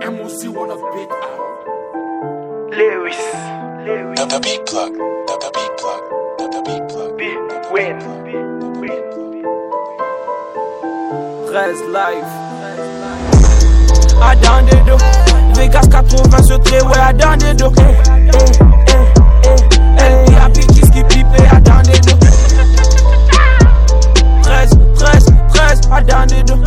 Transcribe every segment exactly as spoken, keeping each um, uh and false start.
M O C wanna beat out. Lewis, Lewis. The, the beat plug, the, the beat plug, the, the beat plug. Big win, big win. treize live. À dans des dos. Vegas quatre-vingts se trait, ouais, à dans des dos. Eh, eh, eh, eh. Elle y a bitches qui pipent, à dans des dos. treize, treize, treize, à dans des dos.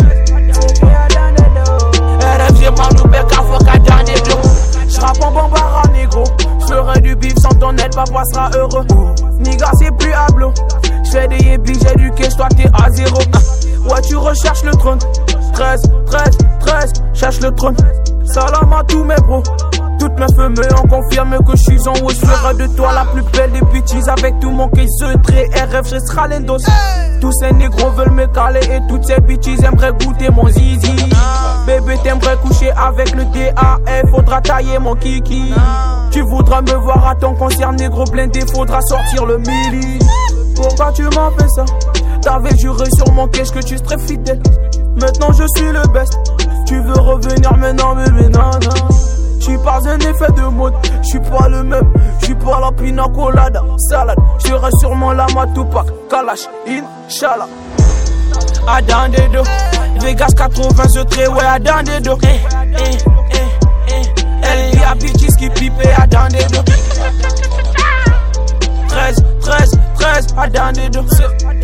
R F G, Manu, Beka, faut qu'à dans des dos. J'rappe en bombard négro. J'ferai du bif sans ton aide, papa sera heureux. Niga, c'est plus hablo. J'fais des yébis, j'ai du cash, toi t'es à zéro. Ouais, tu recherches le trône. treize, treize, treize, cherche le trône. Salam à tous mes bros. Toutes mes femmes on confirme que je suis en haut. Je ferai de toi la plus belle des bitches. Avec tout mon case trait, R F G sera l'endos. Tous ces négros veulent me caler. Et toutes ces bitches aimeraient goûter mon zizi. Bébé, t'aimerais coucher avec le D A F. Faudra tailler mon kiki. Tu voudras me voir à ton concert négro blindé. Faudra sortir le milli. Pourquoi tu m'as fait ça? T'avais juré sur mon cache que tu serais fidèle. Maintenant je suis le best. Tu veux revenir maintenant, bébé, non, non. J'suis pas un effet de mode. J'suis pas le même. J'suis pas la pina colada. Salade. J'serai sûrement la Matupac. Kalash. Inch'Allah. À dans des dos. Vegas quatre-vingts se trait, ouais, à dans des dos. Eh, eh, eh, eh. Elle y a bitches qui pipent, à dans des dos. treize, treize, treize, à dans des dos.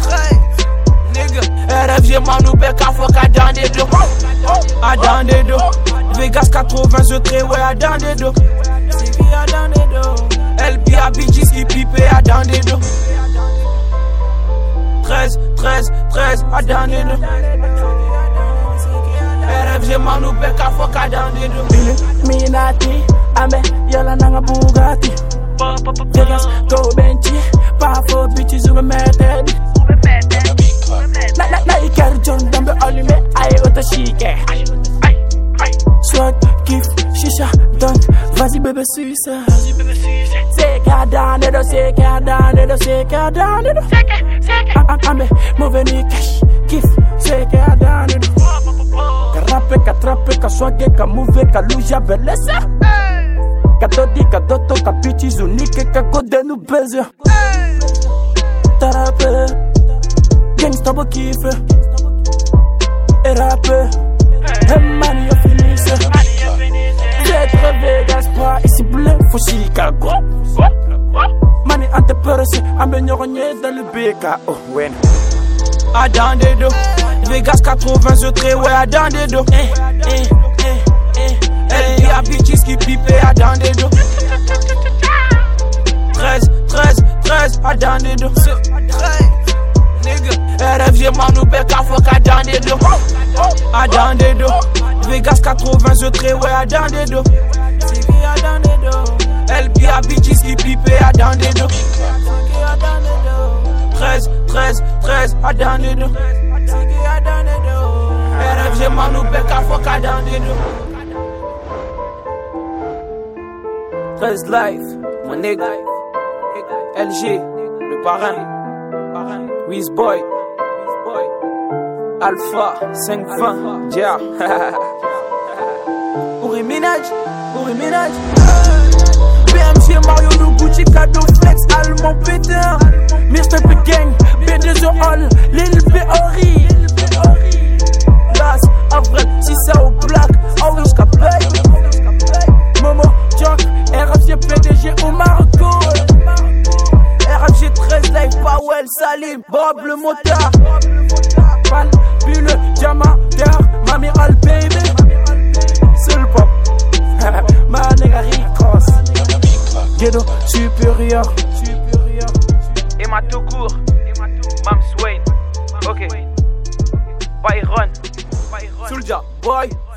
R F G, Manu, Beka, faut qu'à dans des dos. À dans des dos. Vegas quatre-vingts se trait, ouais, à dans des dos. C'est qui à dans des dos. L B A bitches qui pipent, à dans des dos. treize, treize, treize, à dans des dos. R F G, Manu, Beka, faut qu'à dans des dos. Illuminati, ame, yala nanga Bugatti. Vegas, go benchi, powerful bitches who me mad. Na na na iker John dambe allumé, aïe otashike. Swag, kiff, shisha, dunk, vas-y bébé suce. C'est qu'à dans les dos, c'est qu'à dans les dos, c'est qu'à dans les dos. Ame, mauvais ni cash, kiff, c'est qu'à dans les dos. Karape, katrape, ka swag, ka move, ka luja beleza. Kadodi, kadoto, ka bitches unique, ka kode nous baiser. Tarape. Gangsta bo kiffe et rapper. Hey man, y'a fini ça. C'est très Vegas, pas ici bleu, faut Chicago. Mani anteperse, amélioré dans le B K. Oh, ouais. À dans des dos. Vegas quatre-vingts se trait, ouais, à dans des dos. Eh, eh, eh, eh. Elle y a bitches qui pipent, à dans des dos. treize, treize, treize, à dans des dos. R F G, Manu, Beka, faut qu'à dans des dos. À dans des dos. Vegas quatre-vingts se trait, ouais, à dans des dos. C'est qui à dans des dos. L B A bitches qui pipent, à dans des dos. C'est qui à dans des dos. treize, treize, treize, à dans des dos. C'est qui à dans des dos. R F G, Manu, Beka, faut qu'à dans des dos. treize live, mon nègre. L G, le parrain. Wizboy, Alpha, cinq vingt, yeah. Uri Minaj, Uri Minaj. B M G, Mario, le Gucci, cadeau flex, allemand péteur. mister P Gang, B deux O All, Lil B Ori. Las, Avril, Sissa au Black, Aurus Capay. Momo, Jock, R F G, P D G au Marco. R F G treize live, Powell, Salim, Bob le motard. Val, Bulle, Diamanteur, Mami Al Baby. Seul pop, ma nègre Ricos. Ghetto supérieur. Emma tout court, Mams Wayne. Ok. Byron. Soulja Boy.